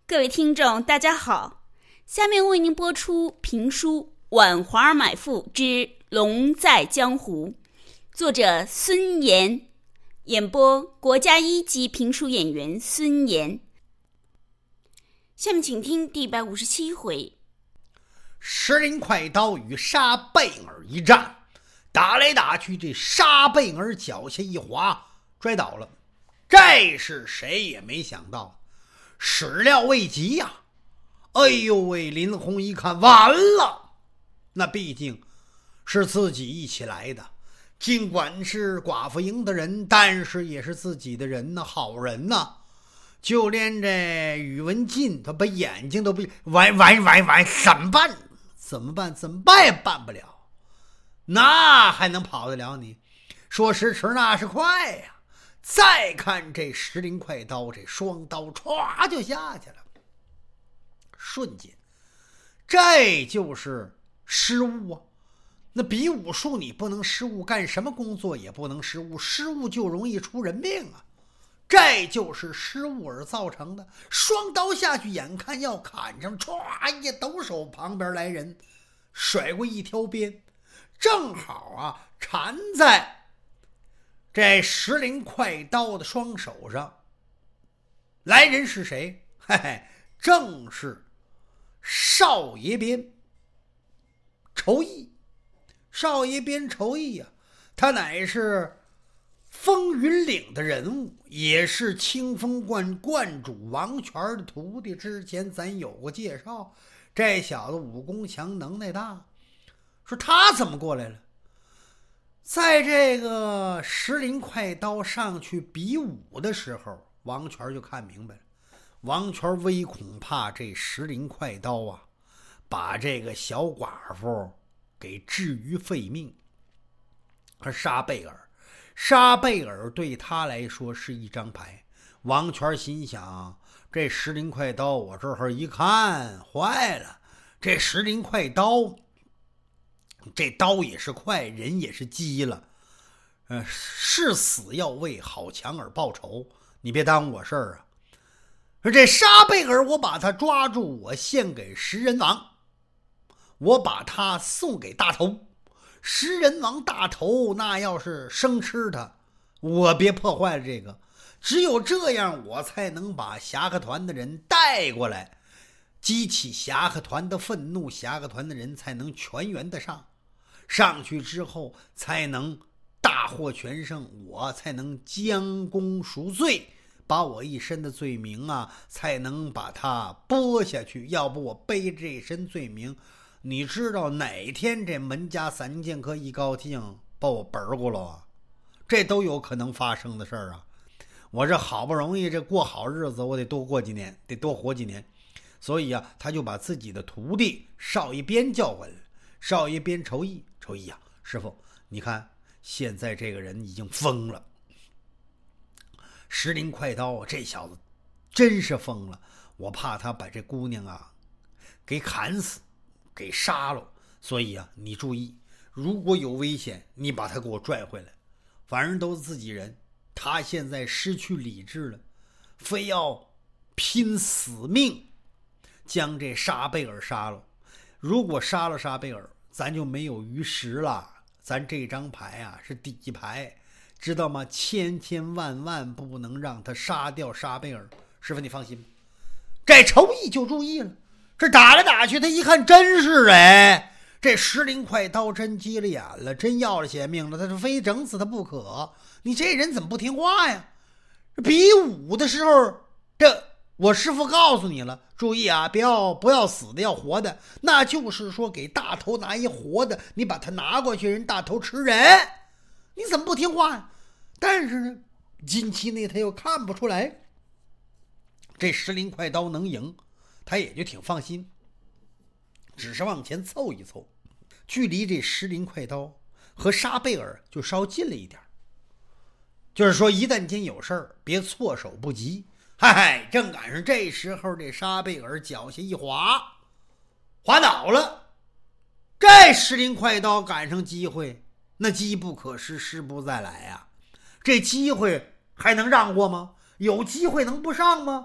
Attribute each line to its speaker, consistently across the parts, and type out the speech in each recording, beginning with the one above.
Speaker 1: 各位听众大家好，下面为您播出评书《挽华儿买妇之龙在江湖》，作者孙岩，演播国家一级评书演员孙岩。下面请听第157回。
Speaker 2: 石林快刀与沙贝尔一战，打来打去，这沙贝尔脚下一滑，摔倒了。这是谁也没想到，始料未及呀！哎呦喂，林红一看完了，那毕竟是自己一起来的，尽管是寡妇营的人，但是也是自己的人呢，好人呢。就连这宇文进他把眼睛都不完，怎么办也办不了，那还能跑得了你？说时迟那是快呀！再看这石林快刀，这双刀歘就下去了，瞬间，这就是失误啊！那比武术你不能失误，干什么工作也不能失误，失误就容易出人命啊！这就是失误而造成的。双刀下去，眼看要砍上，歘一抖手，旁边来人甩过一条鞭，正好啊缠在这石林快刀的双手上。来人是谁？嘿嘿，正是少爷鞭仇义。少爷鞭仇义啊，他乃是风云岭的人物，也是清风观主王权的徒弟。之前咱有过介绍，这小子武功强，能耐大。说他怎么过来了？在这个石林快刀上去比武的时候，王权就看明白了。王权唯恐怕这石林快刀啊，把这个小寡妇给置于废命。而沙贝尔对他来说是一张牌。王权心想，这石林快刀我这会儿一看坏了，这石林快刀这刀也是快，人也是急了，是死要为好强而报仇，你别耽误我事儿啊！说这沙贝尔，我把他抓住，我献给食人王，我把他送给大头。食人王大头那要是生吃他，我别破坏了这个，只有这样我才能把侠客团的人带过来，激起侠客团的愤怒，侠客团的人才能全员的上去之后才能大获全胜，我才能将功赎罪，把我一身的罪名啊才能把它剥下去。要不我背着这身罪名，你知道哪天这门家三剑客一高兴把我本过了啊，这都有可能发生的事儿啊！我这好不容易这过好日子，我得多过几年，得多活几年。所以啊，他就把自己的徒弟少爷鞭叫回来了。少爷鞭仇义啊，师傅，你看现在这个人已经疯了。石林快刀这小子真是疯了，我怕他把这姑娘啊给砍死，给杀了。所以啊，你注意，如果有危险，你把他给我拽回来。反正都是自己人，他现在失去理智了，非要拼死命将这沙贝尔杀了。如果杀了沙贝尔，咱就没有鱼食了。咱这张牌啊是底牌，知道吗？千万不能让他杀掉沙贝尔。师傅你放心，这仇义就注意了。这打来打去，他一看真是这石林快刀真急了眼了，真要了血命了，他就非整死他不可。你这人怎么不听话呀？比武的时候，这我师父告诉你了，注意啊，不要死的，要活的。那就是说给大头拿一活的，你把它拿过去，人大头吃人，你怎么不听话呀？但是呢，金七内他又看不出来这石林快刀能赢，他也就挺放心，只是往前凑一凑，距离这石林快刀和沙贝尔就稍近了一点，就是说一旦间有事儿，别措手不及。嗨，正赶上这时候，这沙贝尔脚下一滑倒了。这石林快刀赶上机会，那机不可失，失不再来啊！这机会还能让过吗？有机会能不上吗？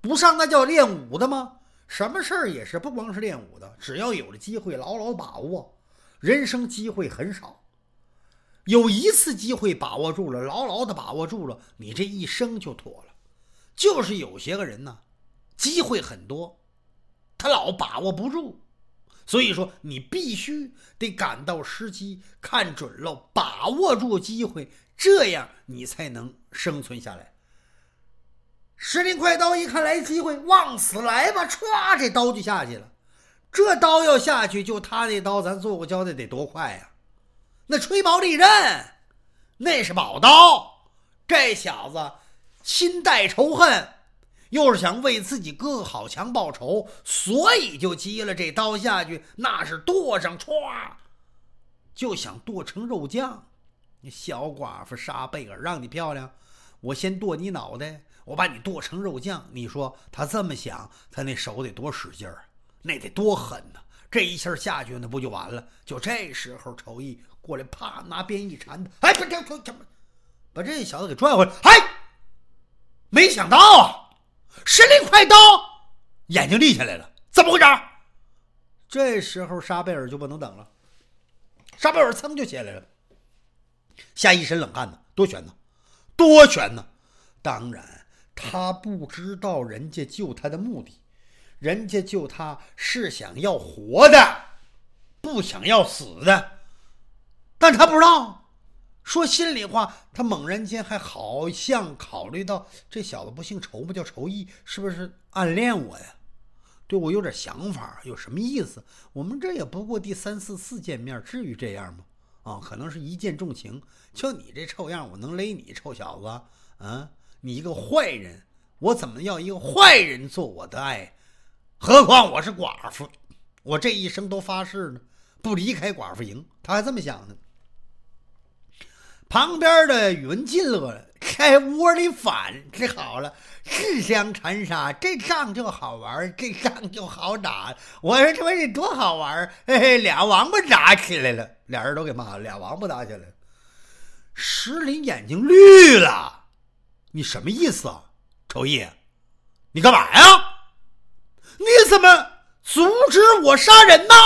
Speaker 2: 不上那叫练武的吗？什么事儿也是，不光是练武的，只要有了机会，牢牢把握。人生机会很少，有一次机会把握住了，牢牢的把握住了，你这一生就妥了。就是有些个人呢，机会很多，他老把握不住。所以说你必须得赶到时机，看准了，把握住机会，这样你才能生存下来。石林快刀一看来机会，往死来吧，歘，这刀就下去了。这刀要下去，就他那刀，咱做过交代得多快呀！那吹毛利刃，那是宝刀。这小子心带仇恨，又是想为自己哥哥好强报仇，所以就急了，这刀下去，那是剁上，歘，就想剁成肉酱。你小寡妇沙贝尔，让你漂亮，我先剁你脑袋，我把你剁成肉酱。你说他这么想，他那手得多使劲儿，那得多狠呢！这一下下去，那不就完了？就这时候，仇义过来，啪，拿鞭一缠他，哎，把这小子给拽回来。哎，没想到啊，石林快刀眼睛立起来了，怎么回事？这时候沙贝尔就不能等了，沙贝尔噌就起来了，下一身冷汗呢，多悬呢，多悬呢！当然，他不知道人家救他的目的，人家救他是想要活的，不想要死的。但他不知道，说心里话，他猛然间还好像考虑到，这小子不姓仇不叫仇义，是不是暗恋我呀？对我有点想法，有什么意思？我们这也不过第3、4次见面，至于这样吗？啊，可能是一见钟情。就你这臭样，我能勒你臭小子啊？你一个坏人，我怎么要一个坏人做我的爱？何况我是寡妇，我这一生都发誓呢，不离开寡妇营。他还这么想呢。旁边的宇文进乐了，开窝里反，这好了，自相残杀，这仗就好玩，这仗就好打。我说这玩意多好玩，嘿嘿，俩王八打起来了，俩人都给骂了，俩王八打起来了。石林眼睛绿了，你什么意思啊，仇义？你干嘛呀？你怎么阻止我杀人呢？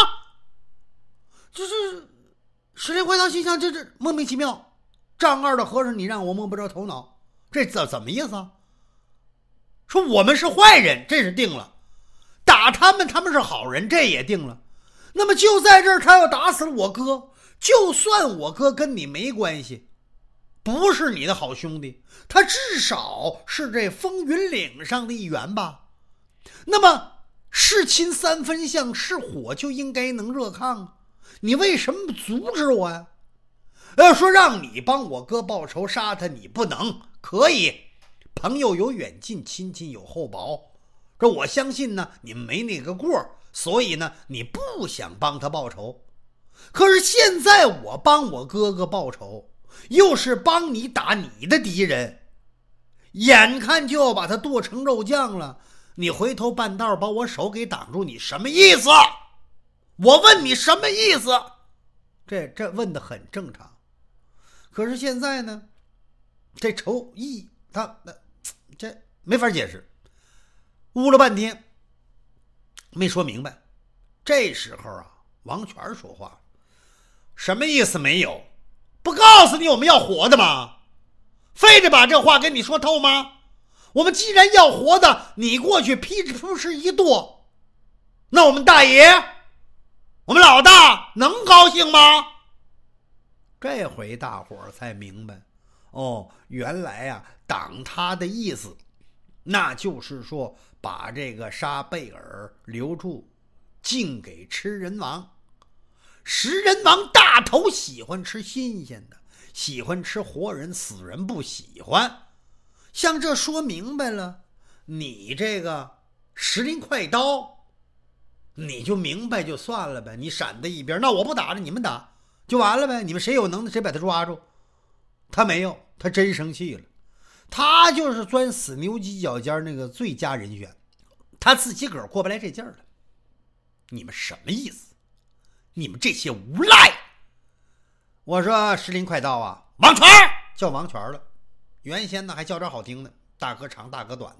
Speaker 2: 就是石林快刀心想，这莫名其妙。丈二的和尚，你让我摸不着头脑，这怎么意思啊？说我们是坏人，这是定了；打他们是好人，这也定了。那么就在这儿，他要打死了我哥，就算我哥跟你没关系，不是你的好兄弟，他至少是这风云岭上的一员吧？那么是亲3分相，是火就应该能热炕啊！你为什么不阻止我呀？要说让你帮我哥报仇杀他，你不能，可以。朋友有远近，亲戚有厚薄。这我相信呢，你们没那个过，所以呢，你不想帮他报仇。可是现在我帮我哥哥报仇，又是帮你打你的敌人，眼看就要把他剁成肉酱了，你回头半道把我手给挡住，你什么意思？我问你什么意思？这问得很正常。可是现在呢，这仇义他这没法解释，呜了半天没说明白。这时候啊，王权说话，什么意思没有？不告诉你我们要活的吗？非得把这话跟你说透吗？我们既然要活的，你过去噼里扑哧一剁，那我们大爷，我们老大能高兴吗？这回大伙儿才明白，哦，原来啊，挡他的意思，那就是说把这个沙贝尔留住，敬给吃人王。食人王大头喜欢吃新鲜的，喜欢吃活人，死人不喜欢。像这说明白了，你这个石林快刀，你就明白就算了呗，你闪在一边，那我不打了，你们打就完了呗，你们谁有能耐谁把他抓住。他没有，他真生气了，他就是钻死牛犄角尖那个最佳人选，他自己个儿过不来这劲儿了。你们什么意思？你们这些无赖！我说石林快刀啊，王权叫王权了，原先呢还叫点好听的，大哥长大哥短的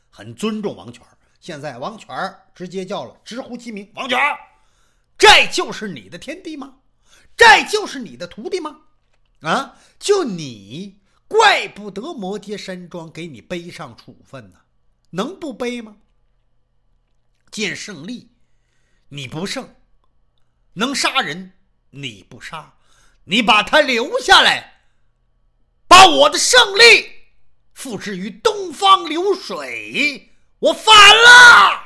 Speaker 2: 很尊重王权。现在王权直接叫了，直呼其名，王权，这就是你的天地吗？这就是你的徒弟吗？啊，就你怪不得摩羯山庄给你背上处分呢，能不背吗？见胜利你不胜，能杀人你不杀，你把他留下来，把我的胜利付之于东方流水，我反了。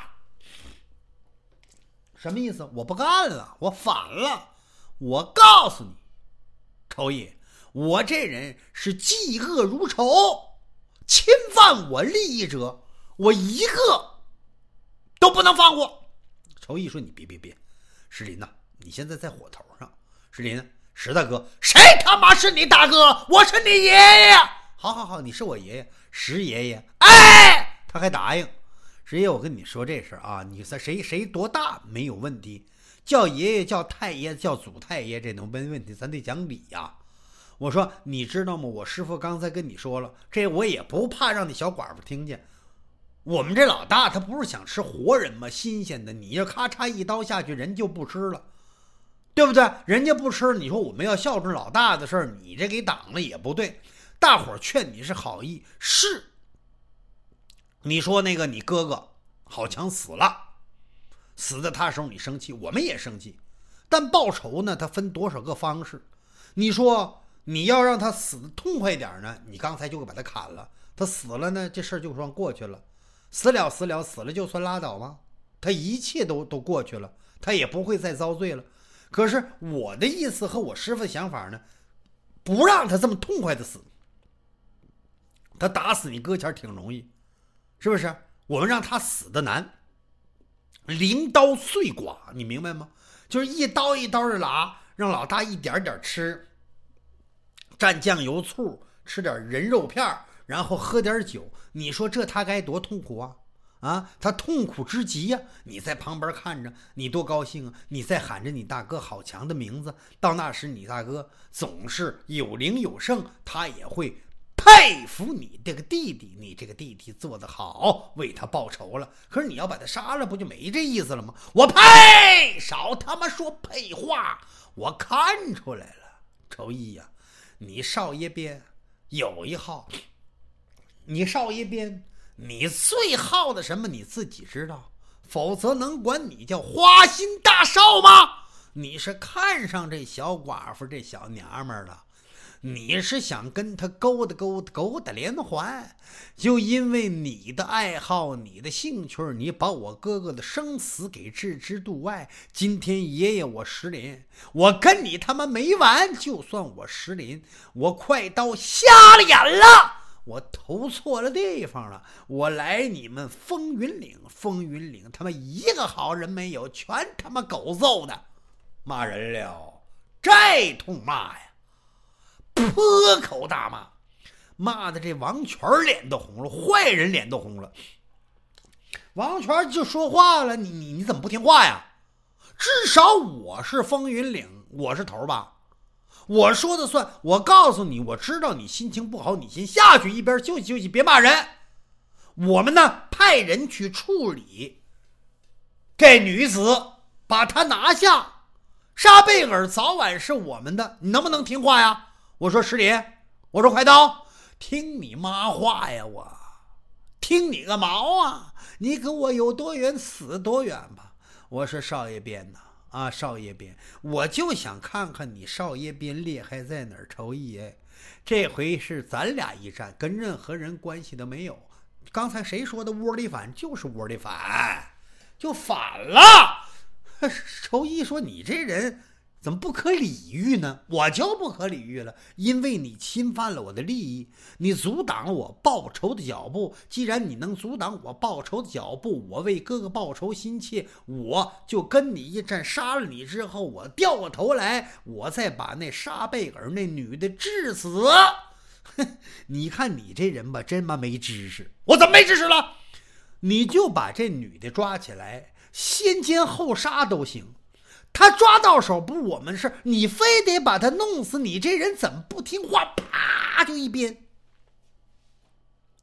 Speaker 2: 什么意思？我不干了，我反了。我告诉你，仇爷，我这人是嫉恶如仇，侵犯我利益者，我一个都不能放过。仇义说：“你别，石林呐，你现在在火头上。石林，石大哥，谁他妈是你大哥？我是你爷爷。好，你是我爷爷，石爷爷。哎，他还答应。石爷爷，我跟你说这事啊，你谁多大没有问题，叫爷爷叫太爷叫祖太爷，这能没问题，咱得讲理呀。我说你知道吗？我师父刚才跟你说了，这我也不怕让你小寡妇听见。我们这老大他不是想吃活人吗？新鲜的，你要咔嚓一刀下去，人就不吃了，对不对？人家不吃，你说我们要孝顺老大的事儿，你这给挡了也不对。大伙儿劝你是好意，是你说那个你哥哥好强死了，死在他手你生气，我们也生气，但报仇呢，他分多少个方式？你说你要让他死得痛快点呢，你刚才就给把他砍了，他死了呢，这事儿就算过去了。死了就算拉倒吗？他一切都过去了，他也不会再遭罪了。可是我的意思和我师父的想法呢，不让他这么痛快的死。他打死你搁浅挺容易，是不是？我们让他死的难，零刀碎剐，你明白吗？就是一刀一刀的拉，让老大一点点吃，蘸酱油醋，吃点人肉片，然后喝点酒，你说这他该多痛苦啊！啊，他痛苦之极呀！你在旁边看着，你多高兴啊！你在喊着你大哥好强的名字，到那时你大哥总是有灵有圣，他也会佩服你这个弟弟，你这个弟弟做得好，为他报仇了。可是你要把他杀了，不就没这意思了吗？我呸！少他妈说配话！我看出来了，仇义呀，你少爷边有一号。你少爷边，你最好的什么你自己知道，否则能管你叫花心大少吗？你是看上这小寡妇这小娘们了，你是想跟她勾搭连环，就因为你的爱好你的兴趣，你把我哥哥的生死给置之度外。今天爷爷我石林，我跟你他妈没完，就算我石林，我快刀瞎了眼了，我投错了地方了，我来你们风云岭他妈一个好人没有，全他妈狗揍的，骂人了，这通骂呀，破口大骂，骂的这王权脸都红了，坏人脸都红了。王权就说话了，你怎么不听话呀？至少我是风云岭，我是头吧，我说的算。我告诉你，我知道你心情不好，你先下去一边休息，别骂人。我们呢派人去处理这女子，把她拿下。沙贝尔早晚是我们的，你能不能听话呀？我说石林，我说快刀，听你妈话呀，我听你个毛啊！你跟我有多远死多远吧。我说少爷边呐，啊，少爷边，我就想看看你少爷边厉害在哪儿。仇义哎，这回是咱俩一战，跟任何人关系都没有。刚才谁说的窝里反，就是窝里反，就反了。仇义说你这人怎么不可理喻呢？我就不可理喻了，因为你侵犯了我的利益，你阻挡了我报仇的脚步。既然你能阻挡我报仇的脚步，我为哥哥报仇心切，我就跟你一战，杀了你之后，我掉过头来，我再把那沙贝尔那女的治死。你看你这人吧，真妈没知识。我怎么没知识了？你就把这女的抓起来，先奸后杀都行。他抓到手不是我们事，你非得把他弄死，你这人怎么不听话？啪就一鞭。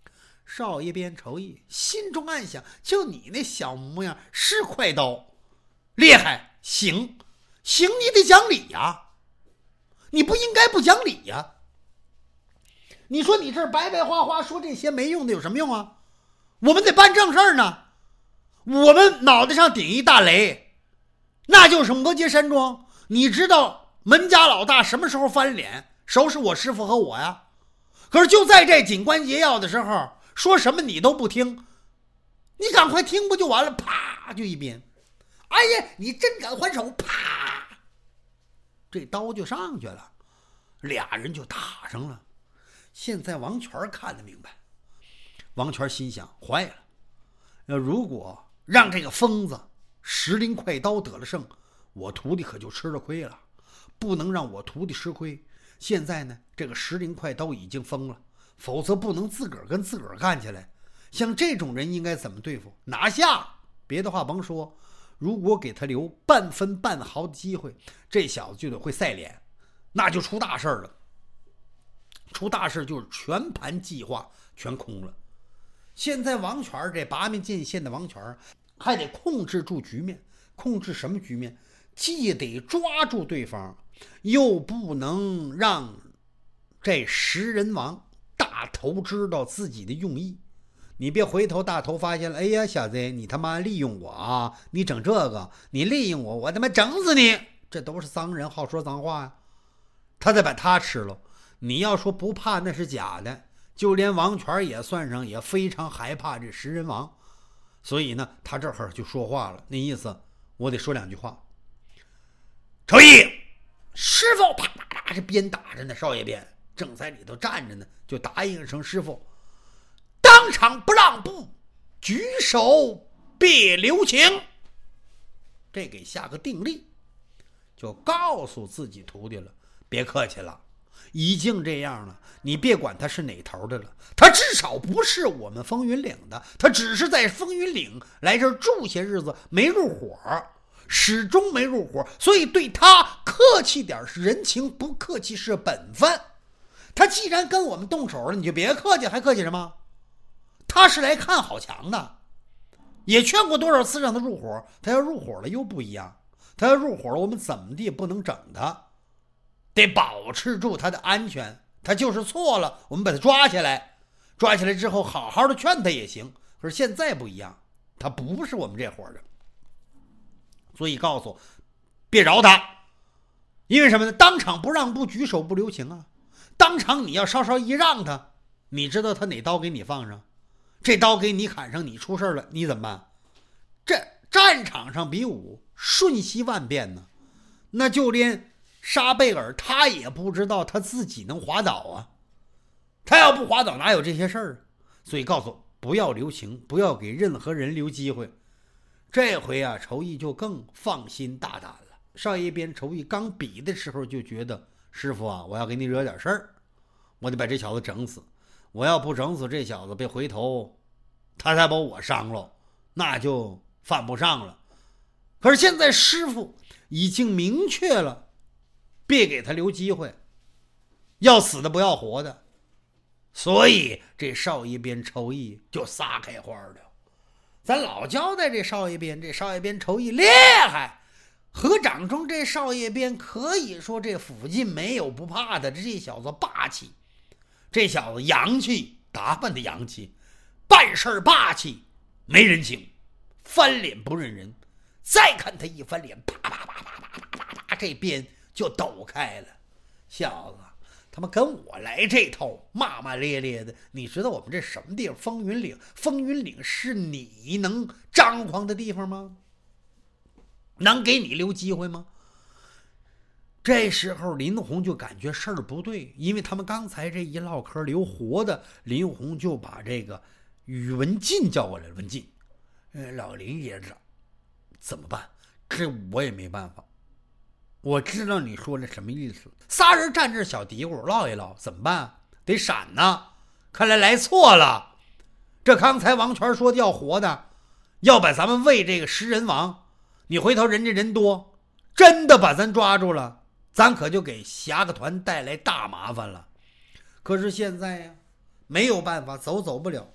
Speaker 2: 少爷边仇义心中暗想，就你那小模样是快刀，厉害，行，你得讲理呀，你不应该不讲理呀。你说你这白白花花说这些没用的有什么用啊？我们得办正事呢，我们脑袋上顶一大雷，那就是摩羯山庄。你知道门家老大什么时候翻脸收拾我师傅和我呀？可是就在这紧关节要的时候，说什么你都不听，你赶快听不就完了？啪就一鞭，哎呀，你真敢还手！啪，这刀就上去了，俩人就打上了。现在王权看得明白，王权心想，坏了，如果让这个疯子石林快刀得了胜，我徒弟可就吃了亏了，不能让我徒弟吃亏。现在呢，这个石林快刀已经疯了，否则不能自个儿跟自个儿干起来。像这种人应该怎么对付？拿下，别的话甭说，如果给他留半分半毫的机会，这小子就得会赛脸，那就出大事了。出大事就是全盘计划全空了。现在王权这八面进线的王权还得控制住局面，控制什么局面？既得抓住对方，又不能让这食人王大头知道自己的用意。你别回头大头发现了，哎呀小子，你他妈利用我啊，你整这个，你利用我，我他妈整死你，这都是脏人好说脏话呀，他再把他吃了。你要说不怕那是假的，就连王权也算上，也非常害怕这食人王。所以呢，他这会儿就说话了，那意思我得说两句话。仇义，师傅，啪啪啪，这鞭打着呢，少爷鞭正在里头站着呢，就答应一声师傅，当场不让步，举手别留情。这给下个定例，就告诉自己徒弟了，别客气了，已经这样了，你别管他是哪头的了，他至少不是我们风云岭的，他只是在风云岭来这儿住些日子，没入伙，始终没入伙，所以对他客气点是人情，不客气是本分。他既然跟我们动手了，你就别客气，还客气什么？他是来看好强的，也劝过多少次让他入伙，他要入伙了又不一样，他要入伙了，我们怎么地也不能整他，得保持住他的安全。他就是错了，我们把他抓起来，抓起来之后好好的劝他也行。可是现在不一样，他不是我们这伙的，所以告诉别饶他。因为什么呢？当场不让步，举手不留情啊。当场你要稍稍一让他，你知道他哪刀给你放上，这刀给你砍上，你出事了，你怎么办？这战场上比武瞬息万变呢，那就连沙贝尔他也不知道他自己能滑倒啊，他要不滑倒哪有这些事儿？所以告诉不要留情，不要给任何人留机会。这回啊，仇义就更放心大胆了。少爷边仇义刚比的时候就觉得，师傅啊，我要给你惹点事儿，我得把这小子整死，我要不整死这小子，别回头他再把我伤了，那就犯不上了。可是现在师傅已经明确了，别给他留机会，要死的不要活的。所以这少爷边仇义就撒开花了。咱老交代这少爷边仇义厉害，合掌中这少爷边可以说这附近没有不怕的，这小子霸气，这小子洋气，打扮的洋气，办事霸气，没人情，翻脸不认人。再看他一翻脸，啪啪啪啪啪啪啪，这边就抖开了。小子他妈跟我来这套，骂骂咧咧的，你知道我们这什么地方？风云岭，风云岭是你能张狂的地方吗？能给你留机会吗？这时候林红就感觉事儿不对，因为他们刚才这一唠嗑留活的，林红就把这个宇文进叫过来了。文进，老林爷子怎么办？这我也没办法。我知道你说的什么意思，仨人站这小嘀咕唠一唠，怎么办？得闪呐！看来错了。这刚才王权说要活的，要把咱们喂这个食人王，你回头人家人多，真的把咱抓住了，咱可就给侠客团带来大麻烦了。可是现在呀，没有办法，走不了。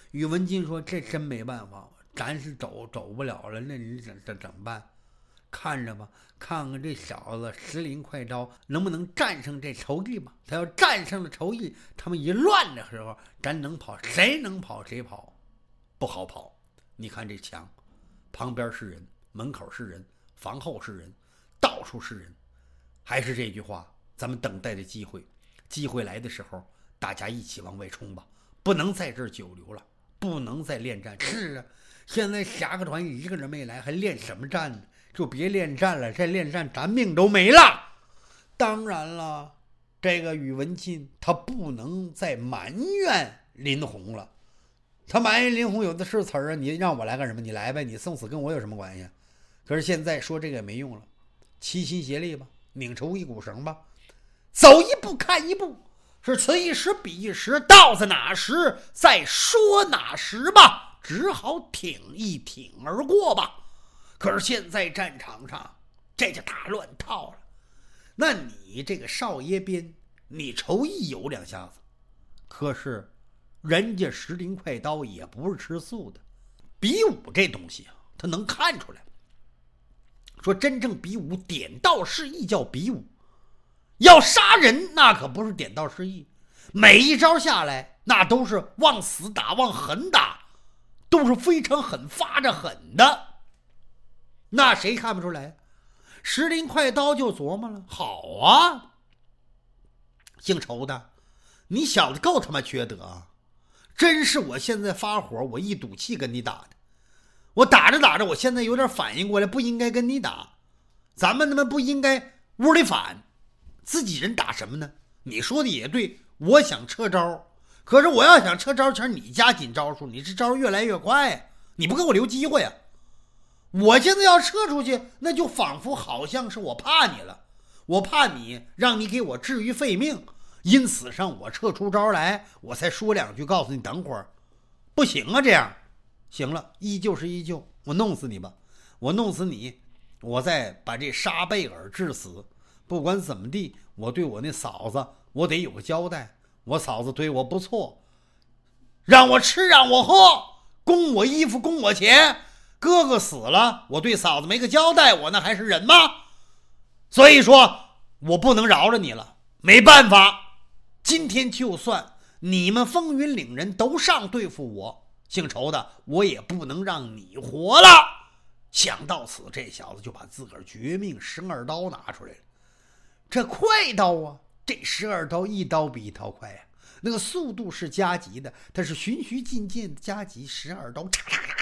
Speaker 2: 宇文敬说：“这真没办法，咱是走不了了，那你怎么办？看着吧，看看这小子石林快刀能不能战胜这仇义吧。他要战胜了仇义，他们一乱的时候，咱能跑，谁能跑谁跑，不好跑。你看这墙，旁边是人，门口是人，房后是人，到处是人。还是这句话，咱们等待的机会，机会来的时候，大家一起往外冲吧，不能在这儿久留了。”不能再恋战。是啊，现在侠客团一个人没来，还练什么战呢？就别恋战了，再恋战咱命都没了。当然了，这个宇文敬他不能再埋怨林洪了。他埋怨林洪有的是词儿啊，你让我来干什么？你来呗，你送死跟我有什么关系？可是现在说这个也没用了，齐心协力吧，拧出一股绳吧，走一步看一步。是此一时彼一时，到在哪时再说哪时吧，只好挺一挺而过吧。可是现在战场上这就大乱套了。那你这个少爷鞭，你仇义有两下子，可是人家石林快刀也不是吃素的。比武这东西啊，他能看出来，说真正比武点到是义叫比武，要杀人那可不是点到是义，每一招下来那都是往死打往狠打，都是非常狠发着狠的。那谁看不出来？石林快刀就琢磨了，好啊，姓仇的，你小子够他妈缺德啊！真是我现在发火，我一赌气跟你打的，我打着打着我现在有点反应过来，不应该跟你打，咱们他妈不应该屋里反，自己人打什么呢？你说的也对，我想撤招，可是我要想撤招前你加紧招数，你这招越来越快，你不给我留机会啊！我现在要撤出去，那就仿佛好像是我怕你了，我怕你让你给我至于废命，因此上我撤出招来，我才说两句告诉你等会儿，不行啊，这样行了，依旧是依旧，我弄死你吧，我弄死你，我再把这沙贝尔致死，不管怎么地，我对我那嫂子我得有个交代，我嫂子对我不错，让我吃让我喝，供我衣服供我钱，哥哥死了，我对嫂子没个交代，我那还是人吗？所以说我不能饶了你了，没办法，今天就算你们风云岭人都上对付我，姓仇的我也不能让你活了。想到此，这小子就把自个儿绝命12刀拿出来了。这快刀啊，这12刀一刀比一刀快啊，那个速度是加急的，它是循序渐进加急，12刀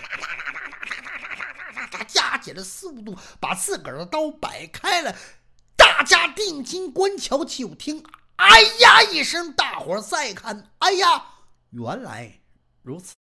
Speaker 2: 加紧了速度，把自个儿的刀摆开了。大家定睛观瞧，就听哎呀一声，大伙再看，哎呀，原来如此。